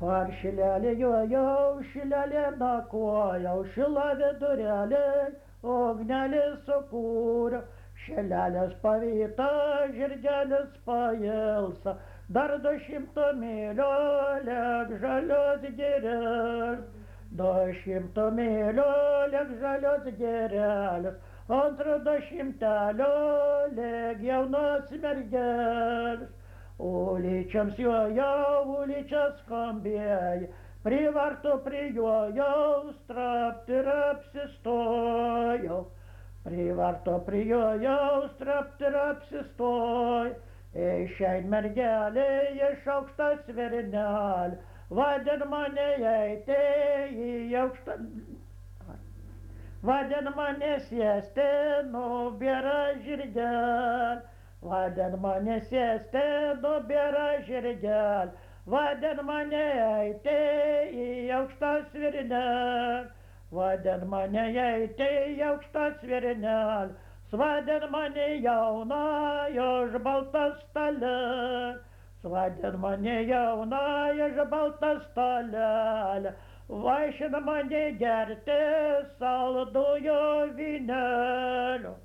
Ar šilelė jojau, šilelė nakojau, šila vidurelė, ugnelė sukūriau, šilelės pavyta, žirgelis pailsa, dar 200 mylių lėk žalios girės. 200 mylių lėk žalios girelės, antrą 200 lėk jaunos mergelės. Uličiams jojau, uličias skambėjo, prie vartų prijojau, strapti ir apsistojau. Prie vartų prijojau, strapti ir apsistojau. Išein mergelė iš aukštas virnelė, vadin mane eiti į aukštą. Vadin mane sėsti, nubėra žirgelį. Vadin mane sėsti, nubėra žirgelį. Vadin mane eiti į aukštas virnelį. Vadin mane eiti į aukštas virnelį. Svadin mane jauną iš baltas stalelį. Svadin mane jauną iš baltas stalelį. Vaišina mane gerti saldųjų vynelių.